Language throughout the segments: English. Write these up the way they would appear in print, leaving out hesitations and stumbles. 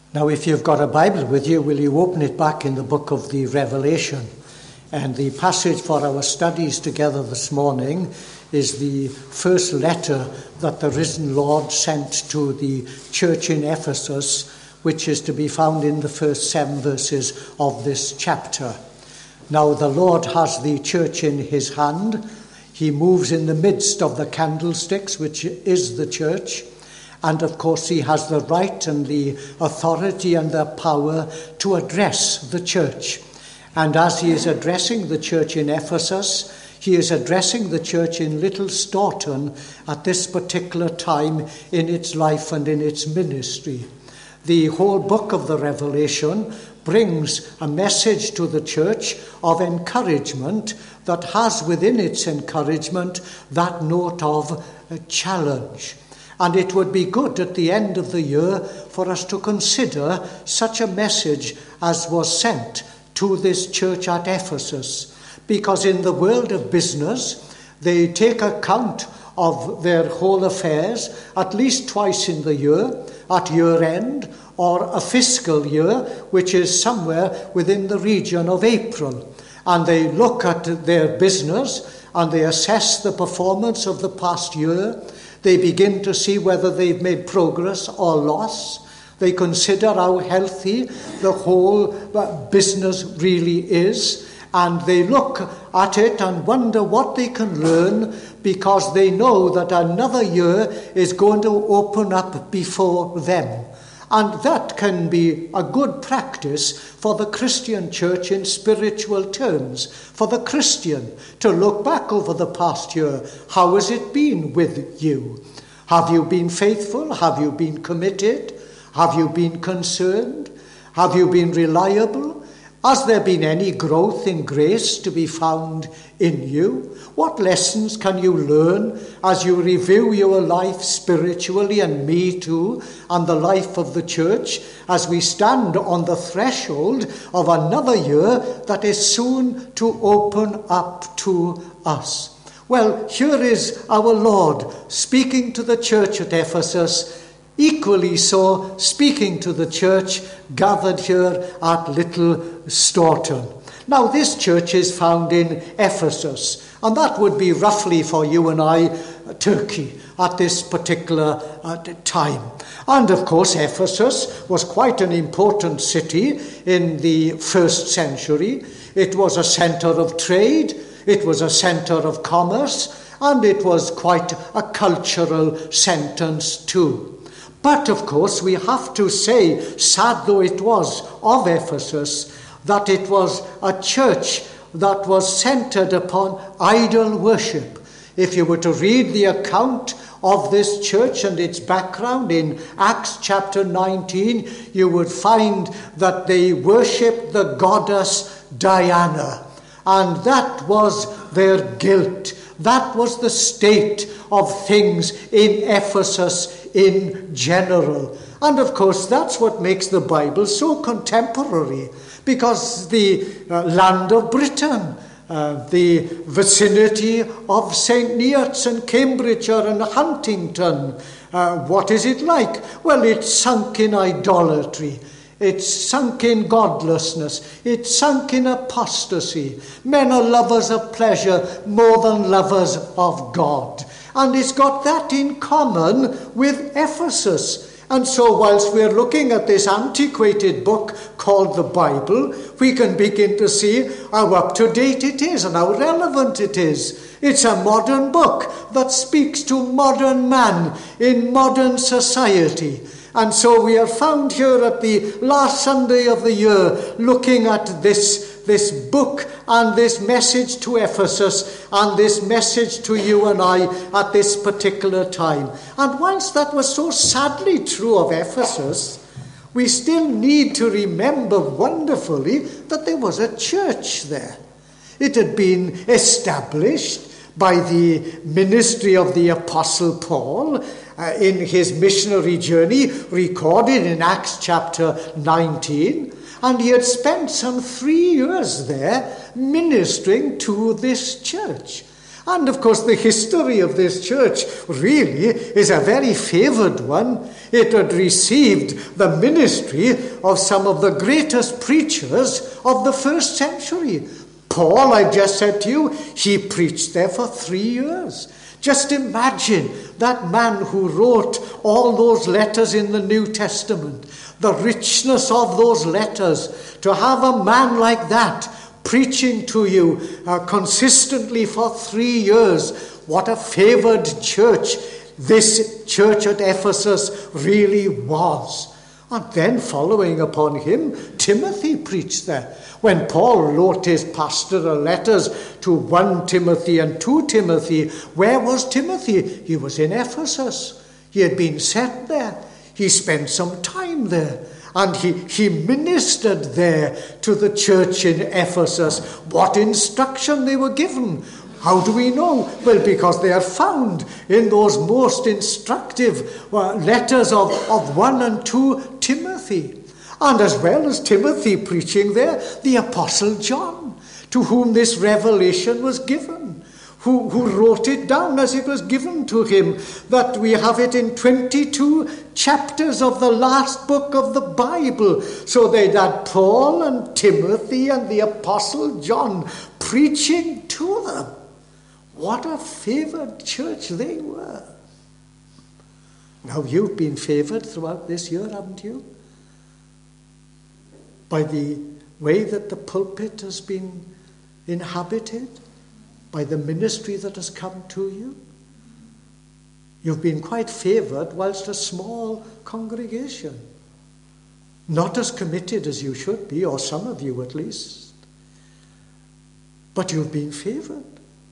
Now, if you've got a Bible with you, will you open it back in the book of the Revelation? And the passage for our studies together this morning is the first letter that the risen Lord sent to the church in Ephesus, which is to be found in the first 7 verses of this chapter. Now, the Lord has the church in his hand. He moves in the midst of the candlesticks, which is the church. And of course, he has the right and the authority and the power to address the church. And as he is addressing the church in Ephesus, he is addressing the church in Little Staunton at this particular time in its life and in its ministry. The whole book of the Revelation brings a message to the church of encouragement that has within its encouragement that note of a challenge. And it would be good at the end of the year for us to consider such a message as was sent to this church at Ephesus. Because in the world of business, they take account of their whole affairs at least twice in the year, at year end, or a fiscal year, which is somewhere within the region of April. And they look at their business and they assess the performance of the past year. They begin to see whether they've made progress or loss. They consider how healthy the whole business really is. And they look at it and wonder what they can learn, because they know that another year is going to open up before them. And that can be a good practice for the Christian church in spiritual terms, for the Christian to look back over the past year. How has it been with you? Have you been faithful? Have you been committed? Have you been concerned? Have you been reliable? Has there been any growth in grace to be found in you? What lessons can you learn as you review your life spiritually, and me too, and the life of the church, as we stand on the threshold of another year that is soon to open up to us? Well, here is our Lord speaking to the church at Ephesus, equally so speaking to the church gathered here at Little Staunton. Now, this church is found in Ephesus, and that would be roughly for you and I, Turkey, at this particular time. And of course, Ephesus was quite an important city in the first century. It was a centre of trade, it was a centre of commerce, and it was quite a cultural centre too. But of course, we have to say, sad though it was of Ephesus, that it was a church that was centered upon idol worship. If you were to read the account of this church and its background in Acts chapter 19, you would find that they worshipped the goddess Diana. And that was their guilt. That was the state of things in Ephesus in general. And of course, that's what makes the Bible so contemporary, because the land of Britain, the vicinity of St. Neots and Cambridgeshire and Huntington, what is it like? Well, it's sunk in idolatry. It's sunk in godlessness. It's sunk in apostasy. Men are lovers of pleasure more than lovers of God. And it's got that in common with Ephesus. And so whilst we're looking at this antiquated book called the Bible, we can begin to see how up-to-date it is and how relevant it is. It's a modern book that speaks to modern man in modern society. And so we are found here at the last Sunday of the year looking at this book and this message to Ephesus and this message to you and I at this particular time. And whilst that was so sadly true of Ephesus, we still need to remember wonderfully that there was a church there. It had been established by the ministry of the Apostle Paul in his missionary journey, recorded in Acts chapter 19. And he had spent some 3 years there ministering to this church. And of course, the history of this church really is a very favoured one. It had received the ministry of some of the greatest preachers of the first century. Paul, I've just said to you, he preached there for 3 years. Just imagine that man who wrote all those letters in the New Testament, the richness of those letters, to have a man like that preaching to you consistently for 3 years. What a favoured church this church at Ephesus really was. And then following upon him, Timothy preached there. When Paul wrote his pastoral letters to 1 Timothy and 2 Timothy, where was Timothy? He was in Ephesus. He had been sent there. He spent some time there. And he ministered there to the church in Ephesus. What instruction they were given? How do we know? Well, because they are found in those most instructive letters of 1 and 2 Timothy. And as well as Timothy preaching there, the Apostle John, to whom this revelation was given, who wrote it down as it was given to him, that we have it in 22 chapters of the last book of the Bible. So they had Paul and Timothy and the Apostle John preaching to them. What a favoured church they were. Now you've been favoured throughout this year, haven't you? By the way that the pulpit has been inhabited, by the ministry that has come to you. You've been quite favoured whilst a small congregation. Not as committed as you should be, or some of you at least. But you've been favoured.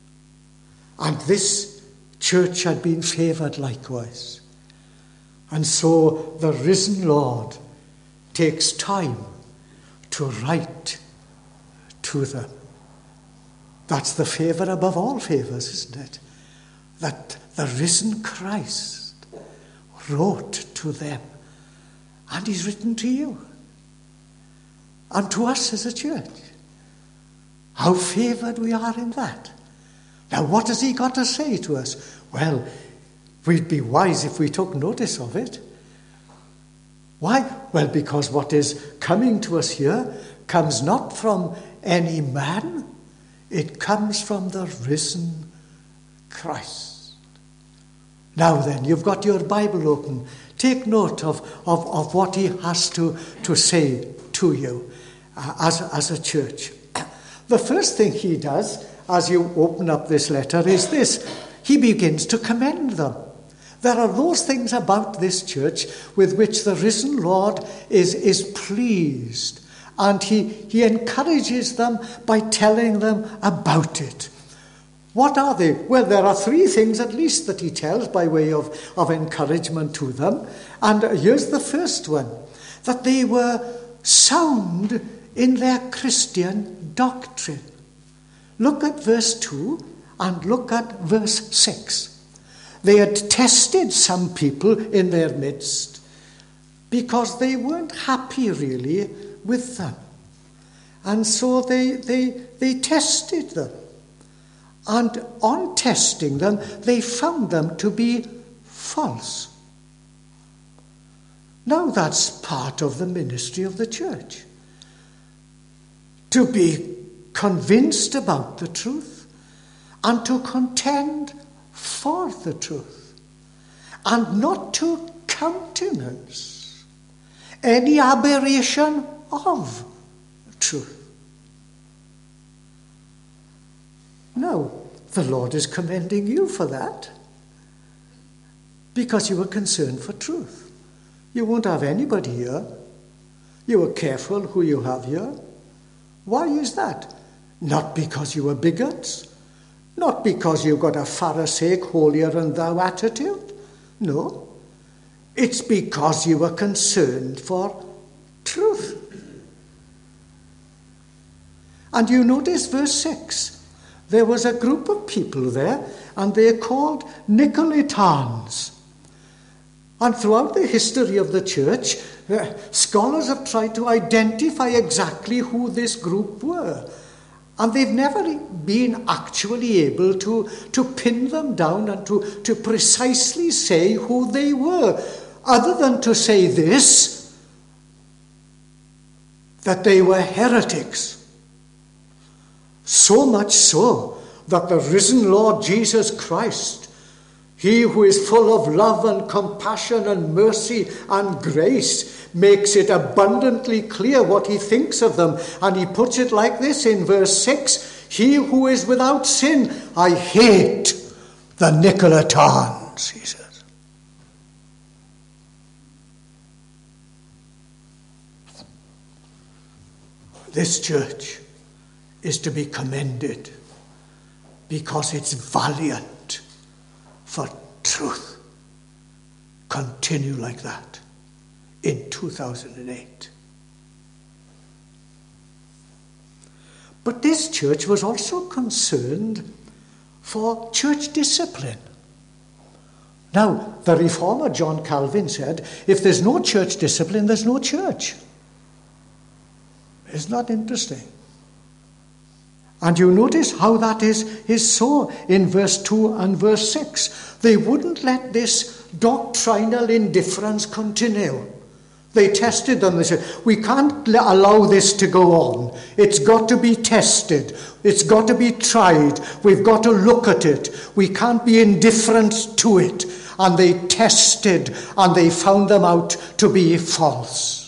And this church had been favoured likewise. And so the risen Lord takes time to write to them. That's the favour above all favours, isn't it? That the risen Christ wrote to them. And he's written to you. And to us as a church. How favoured we are in that. Now, what has he got to say to us? Well, we'd be wise if we took notice of it. Why? Well, because what is coming to us here comes not from any man. It comes from the risen Christ. Now then, you've got your Bible open. Take note of what he has to say to you as a church. The first thing he does as you open up this letter is this. He begins to commend them. There are those things about this church with which the risen Lord is pleased. And he encourages them by telling them about it. What are they? Well, there are 3 things at least that he tells by way of encouragement to them. And here's the first one. That they were sound in their Christian doctrine. Look at verse 2 and look at verse 6. They had tested some people in their midst because they weren't happy really with them. And so they tested them. And on testing them, they found them to be false. Now that's part of the ministry of the church. To be convinced about the truth and to contend for the truth and not to countenance any aberration of truth. No, the Lord is commending you for that because you were concerned for truth. You won't have anybody here. You were careful who you have here. Why is that? Not because you were bigots, not because you've got a Pharisaic holier-than-thou attitude. No, it's because you were concerned for truth. And you notice verse 6. There was a group of people there, and they are called Nicolaitans. And throughout the history of the church, scholars have tried to identify exactly who this group were. And they've never been actually able to pin them down and to precisely say who they were, other than to say this, that they were heretics. So much so that the risen Lord Jesus Christ, he who is full of love and compassion and mercy and grace, makes it abundantly clear what he thinks of them. And he puts it like this in verse 6, he who is without sin, I hate the Nicolaitans, he says. This church is to be commended because it's valiant for truth. Continue like that in 2008. But this church was also concerned for church discipline. Now, the reformer John Calvin said, if there's no church discipline, there's no church. Isn't that interesting? And you notice how that is so in verse 2 and verse 6. They wouldn't let this doctrinal indifference continue. They tested them. They said, we can't allow this to go on. It's got to be tested. It's got to be tried. We've got to look at it. We can't be indifferent to it. And they tested and they found them out to be false.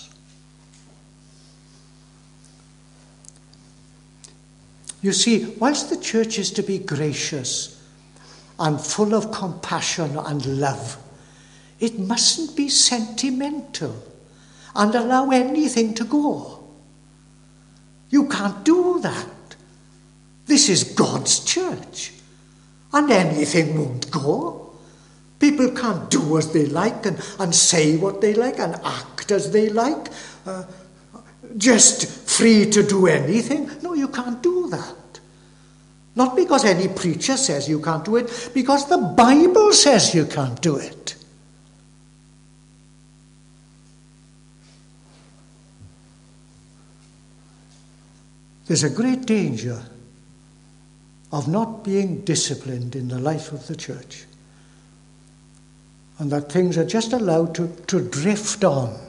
You see, whilst the church is to be gracious and full of compassion and love, it mustn't be sentimental and allow anything to go. You can't do that. This is God's church, and anything won't go. People can't do as they like and say what they like and act as they like. Just free to do anything. No, you can't do that. Not because any preacher says you can't do it, because the Bible says you can't do it. There's a great danger of not being disciplined in the life of the church, and that things are just allowed to drift on.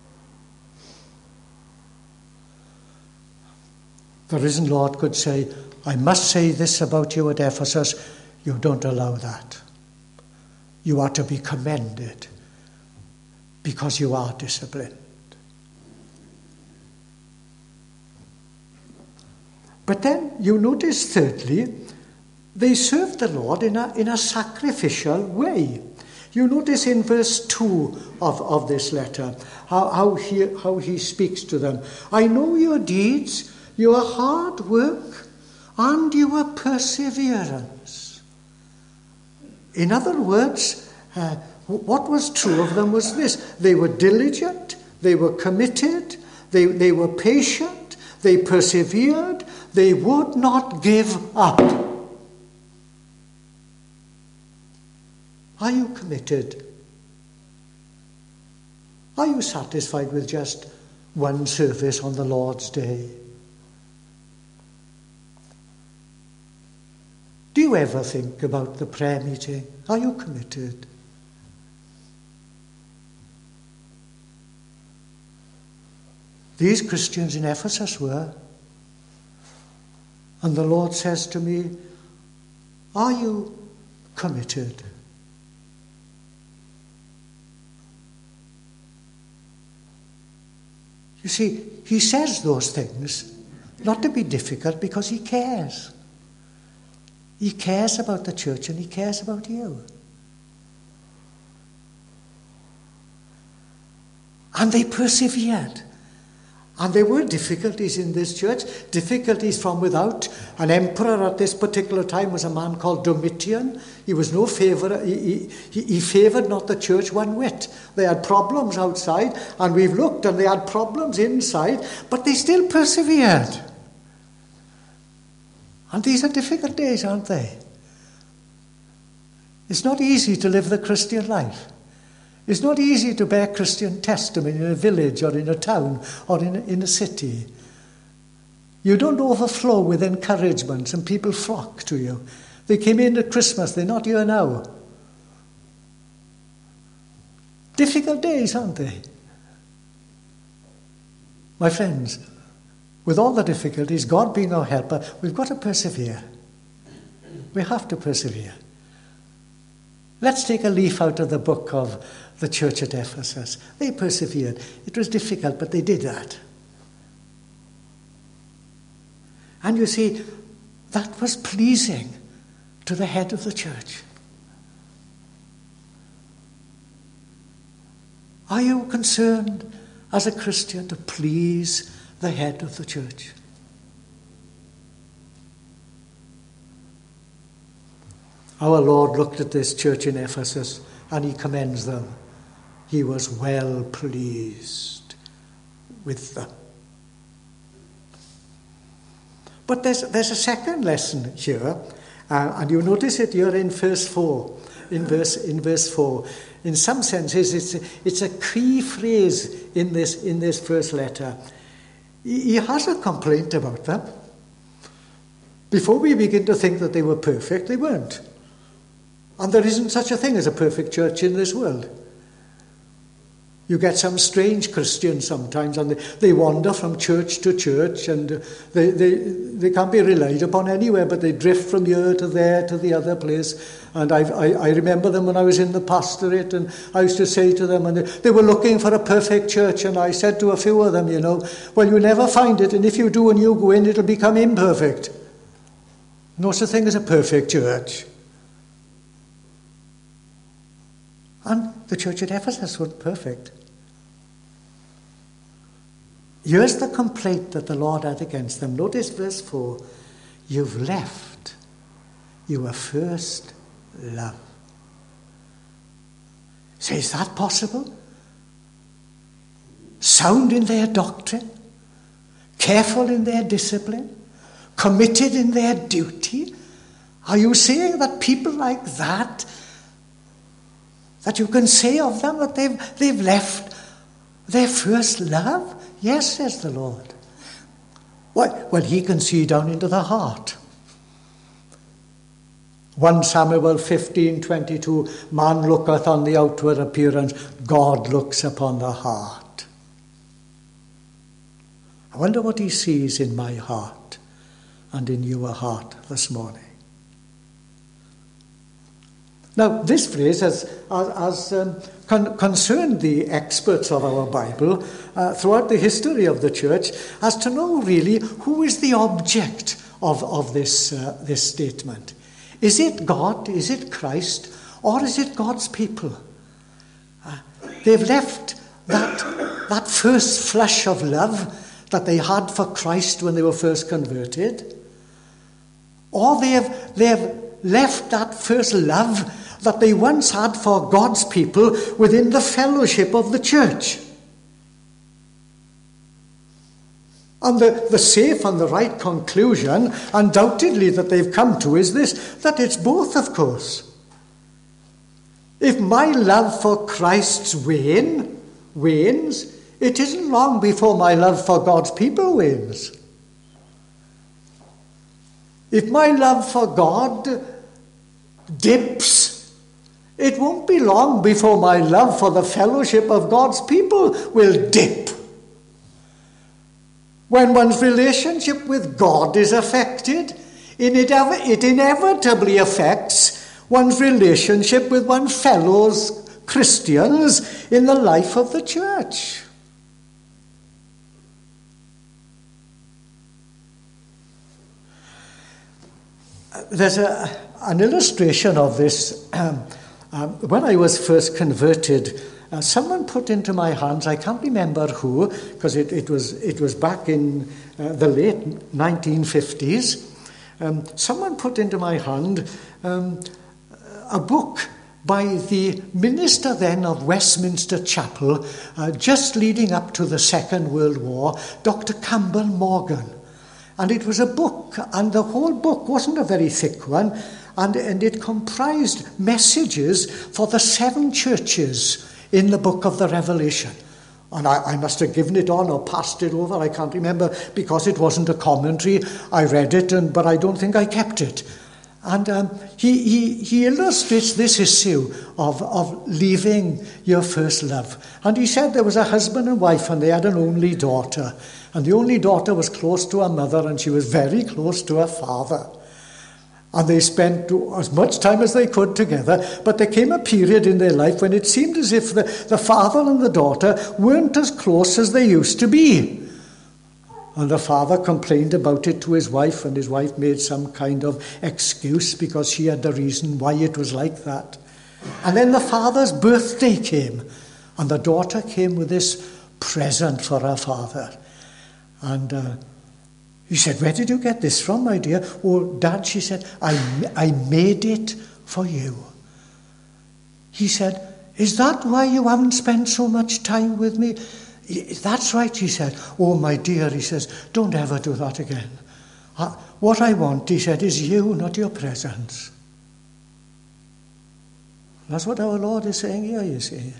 The risen Lord could say, I must say this about you at Ephesus. You don't allow that. You are to be commended because you are disciplined. But then you notice, thirdly, they served the Lord in a sacrificial way. You notice in verse 2 of this letter how he speaks to them. I know your deeds, your hard work, and your perseverance. In other words, what was true of them was this. They were diligent, they were committed, they were patient, they persevered, they would not give up. Are you committed? Are you satisfied with just one service on the Lord's Day? Do you ever think about the prayer meeting? Are you committed? These Christians in Ephesus were. And the Lord says to me, are you committed? You see, he says those things not to be difficult because he cares. He cares about the church and he cares about you. And they persevered. And there were difficulties in this church, difficulties from without. An emperor at this particular time was a man called Domitian. He was no favour. He favoured not the church one whit. They had problems outside, and we've looked, and they had problems inside, but they still persevered. And these are difficult days, aren't they? It's not easy to live the Christian life. It's not easy to bear Christian testimony in a village or in a town or in a city. You don't overflow with encouragement and people flock to you. They came in at Christmas, they're not here now. Difficult days, aren't they? My friends, with all the difficulties, God being our helper, we've got to persevere. We have to persevere. Let's take a leaf out of the book of the church at Ephesus. They persevered. It was difficult, but they did that. And you see, that was pleasing to the head of the church. Are you concerned as a Christian to please the head of the church? Our Lord looked at this church in Ephesus and he commends them. He was well pleased with them. But there's a second lesson here, and you notice it here in verse 4. In verse 4, in some senses, it's a key phrase in this first letter. He has a complaint about them. Before we begin to think that they were perfect, they weren't. And there isn't such a thing as a perfect church in this world. You get some strange Christians sometimes, and they wander from church to church, and they can't be relied upon anywhere, but they drift from here to there to the other place. And I remember them when I was in the pastorate, and I used to say to them, and they were looking for a perfect church, and I said to a few of them, well, you never find it, and if you do and you go in, it'll become imperfect. No such thing as a perfect church. And the church at Ephesus was perfect. Here's the complaint that the Lord had against them. Notice verse 4. You've left your first love. So is that possible? Sound in their doctrine, careful in their discipline, committed in their duty. Are you saying that people like that you can say of them that they've left their first love? Yes, says the Lord. Well, he can see down into the heart. 1 Samuel 15:22, man looketh on the outward appearance, God looks upon the heart. I wonder what he sees in my heart and in your heart this morning. Now, this phrase has concerned the experts of our Bible throughout the history of the church as to know really who is the object of this statement. Is it God, is it Christ, or is it God's people? They've left that first flush of love that they had for Christ when they were first converted, or they have left that first love that they once had for God's people within the fellowship of the church. And the safe and the right conclusion, undoubtedly, that they've come to is this, that it's both, of course. If my love for Christ's wanes, it isn't long before my love for God's people wanes. If my love for God dips, it won't be long before my love for the fellowship of God's people will dip. When one's relationship with God is affected, it inevitably affects one's relationship with one's fellows Christians in the life of the church. There's an illustration of this. When I was first converted, someone put into my hands, I can't remember who, because it was back in the late 1950s, someone put into my hand a book by the minister then of Westminster Chapel, just leading up to the Second World War, Dr. Campbell Morgan. And it was a book, and the whole book wasn't a very thick one, and it comprised messages for the 7 churches in the book of the Revelation. And I must have given it on or passed it over, I can't remember, because it wasn't a commentary. I read it, but I don't think I kept it. And he illustrates this issue of leaving your first love. And he said there was a husband and wife, and they had an only daughter. And the only daughter was close to her mother, and she was very close to her father. And they spent as much time as they could together. But there came a period in their life when it seemed as if the father and the daughter weren't as close as they used to be. And the father complained about it to his wife, and his wife made some kind of excuse because she had the reason why it was like that. And then the father's birthday came, and the daughter came with this present for her father. And he said, "Where did you get this from, my dear?" "Oh, Dad," she said, I made it for you." He said, "Is that why you haven't spent so much time with me?" "That's right," she said. "Oh, my dear," he says, "don't ever do that again. What I want," he said, "is you, not your presents." That's what our Lord is saying here, you see.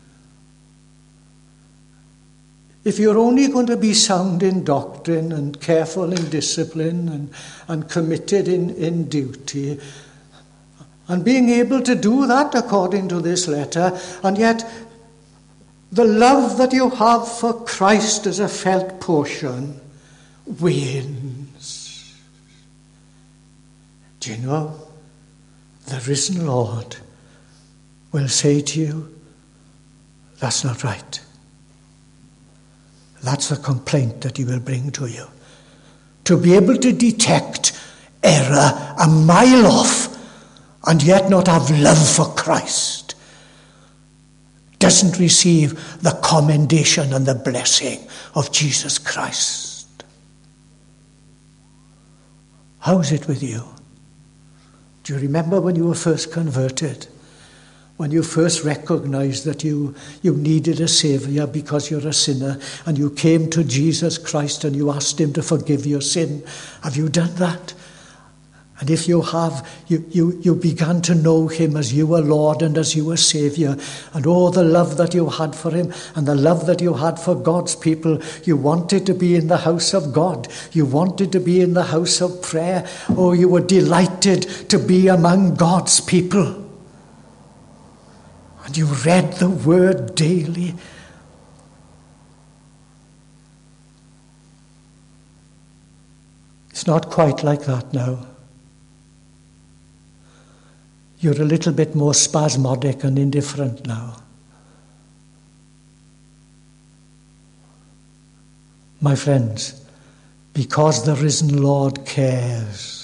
If you're only going to be sound in doctrine and careful in discipline and committed in duty, and being able to do that according to this letter, and yet the love that you have for Christ as a felt portion wanes. Do you know, the risen Lord will say to you, "That's not right." That's the complaint that he will bring to you. To be able to detect error a mile off and yet not have love for Christ doesn't receive the commendation and the blessing of Jesus Christ. How is it with you? Do you remember when you were first converted? When you first recognized that you needed a Savior because you're a sinner, and you came to Jesus Christ and you asked him to forgive your sin. Have you done that? And if you have, you began to know him as your Lord and as your Savior. And oh, the love that you had for him and the love that you had for God's people. You wanted to be in the house of God. You wanted to be in the house of prayer. Oh, you were delighted to be among God's people. And you read the word daily. It's not quite like that now. You're a little bit more spasmodic and indifferent now. My friends, because the risen Lord cares,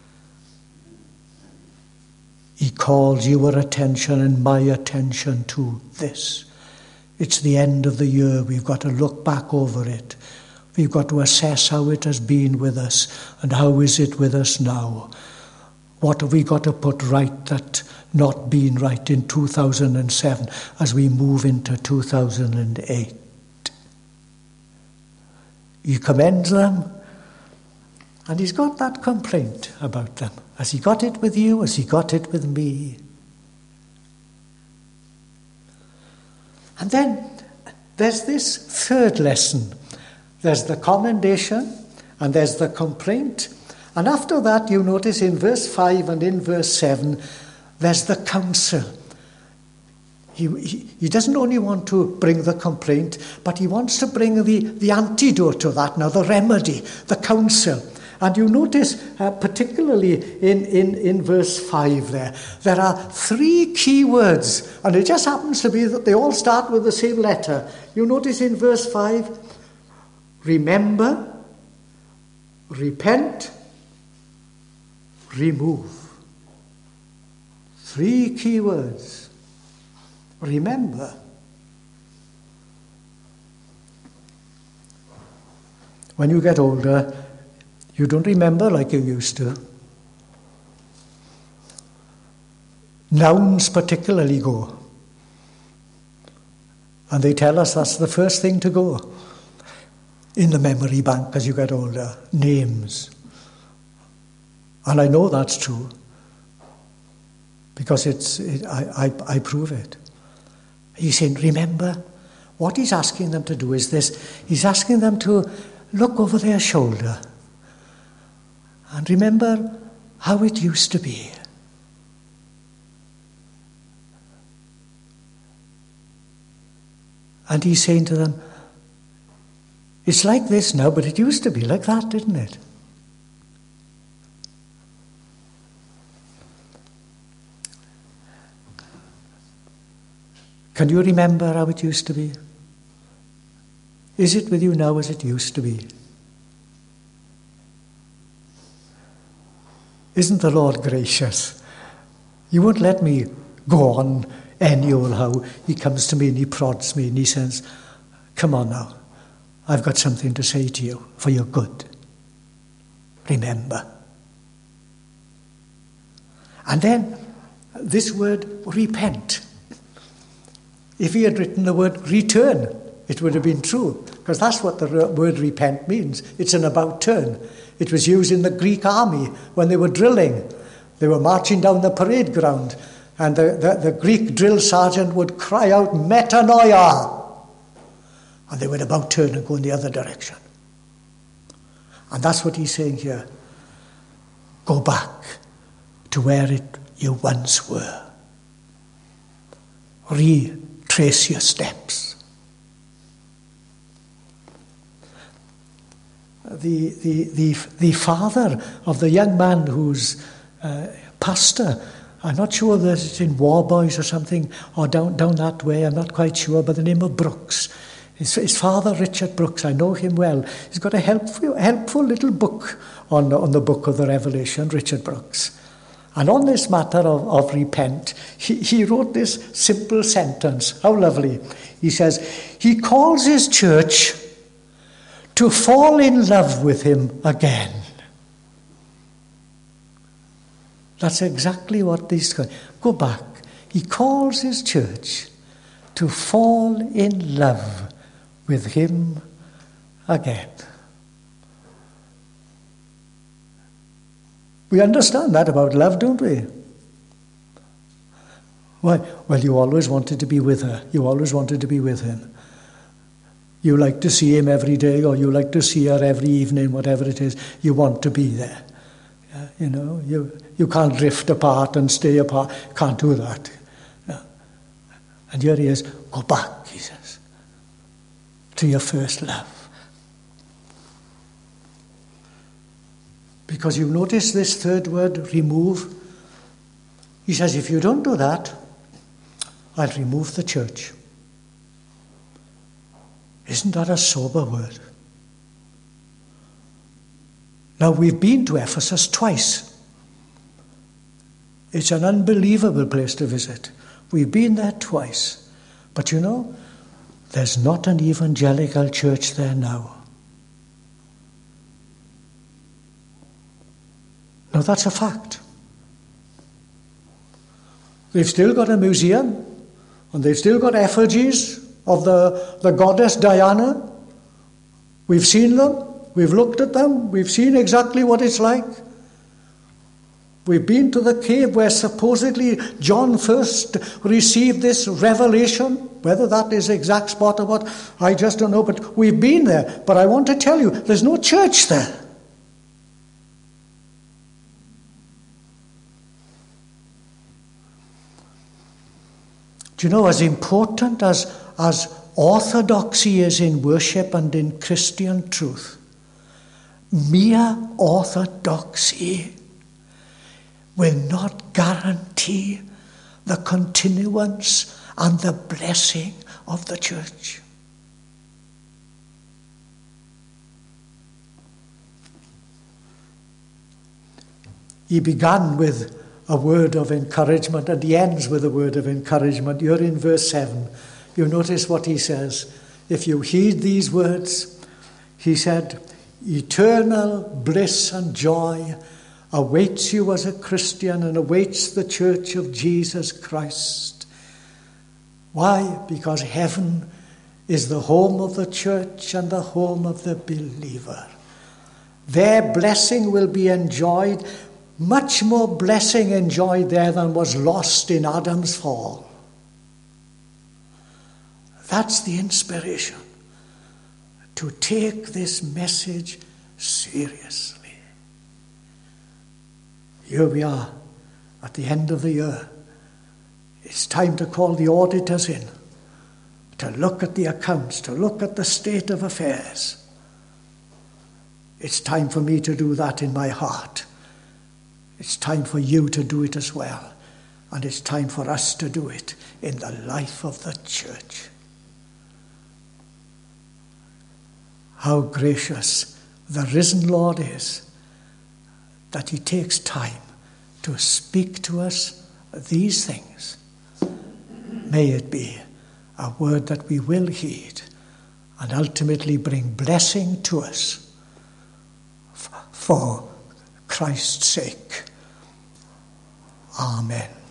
he calls your attention and my attention to this. It's the end of the year. We've got to look back over it. We've got to assess how it has been with us and how is it with us now. What have we got to put right that not been right in 2007 as we move into 2008? He commends them, and he's got that complaint about them. Has he got it with you? Has he got it with me? And then there's this third lesson. There's the commendation and there's the complaint. And after that, you notice in verse 5 and in verse 7, there's the counsel. He doesn't only want to bring the complaint, but he wants to bring the antidote to that now, the remedy, the counsel. And you notice, particularly in verse 5 there are three key words, and it just happens to be that they all start with the same letter. You notice in verse 5, remember, repent, remove. Three key words. Remember. When you get older, you don't remember like you used to. Nouns particularly go. And they tell us that's the first thing to go in the memory bank as you get older. Names. And I know that's true because I prove it. He's saying, remember what he's asking them to do is this. He's asking them to look over their shoulder and remember how it used to be. And he's saying to them, it's like this now, but it used to be like that, didn't it? Can you remember how it used to be? Is it with you now as it used to be? Isn't the Lord gracious? You won't let me go on any old how. He comes to me and he prods me and he says, come on now, I've got something to say to you for your good. Remember. And then this word repent. If he had written the word return, it would have been true, because that's what the word repent means. It's an about turn. It was used in the Greek army when they were drilling. They were marching down the parade ground, and the Greek drill sergeant would cry out, metanoia, and they would about turn and go in the other direction. And that's what he's saying here. Go back to where you once were. Retrace your steps. The father of the young man who's pastor, I'm not sure that it's in Warboys or something, or down that way, I'm not quite sure, by the name of Brooks. His father, Richard Brooks, I know him well. He's got a helpful little book on the book of the Revelation, Richard Brooks. And on this matter of repent, he wrote this simple sentence. How lovely. He says, he calls his church to fall in love with him again. That's exactly what these guys... Go back. He calls his church to fall in love with him again. We understand that about love, don't we? Why? Well, you always wanted to be with her. You always wanted to be with him. You like to see him every day, or you like to see her every evening, whatever it is. You want to be there. You know, you can't drift apart and stay apart. Can't do that. And here he is. Go back, he says, to your first love. Because you notice this third word, remove. He says, if you don't do that, I'll remove the church. Isn't that a sober word? Now, we've been to Ephesus twice. It's an unbelievable place to visit. We've been there twice. But you know, there's not an evangelical church there now. Now, that's a fact. They've still got a museum, and they've still got effigies of the goddess Diana. We've seen them, we've looked at them, we've seen exactly what it's like. We've been to the cave where supposedly John first received this revelation. Whether that is the exact spot or what, I just don't know, but we've been there. But I want to tell you, there's no church there. Do you know, as important as orthodoxy is in worship and in Christian truth, mere orthodoxy will not guarantee the continuance and the blessing of the church. He began with a word of encouragement, and he ends with a word of encouragement. You're in verse 7. You notice what he says. If you heed these words, he said, eternal bliss and joy awaits you as a Christian and awaits the church of Jesus Christ. Why? Because heaven is the home of the church and the home of the believer. Their blessing will be enjoyed, much more blessing enjoyed there than was lost in Adam's fall. That's the inspiration, to take this message seriously. Here we are at the end of the year. It's time to call the auditors in, to look at the accounts, to look at the state of affairs. It's time for me to do that in my heart. It's time for you to do it as well. And it's time for us to do it in the life of the church. How gracious the risen Lord is, that he takes time to speak to us these things. May it be a word that we will heed and ultimately bring blessing to us for Christ's sake. Amen.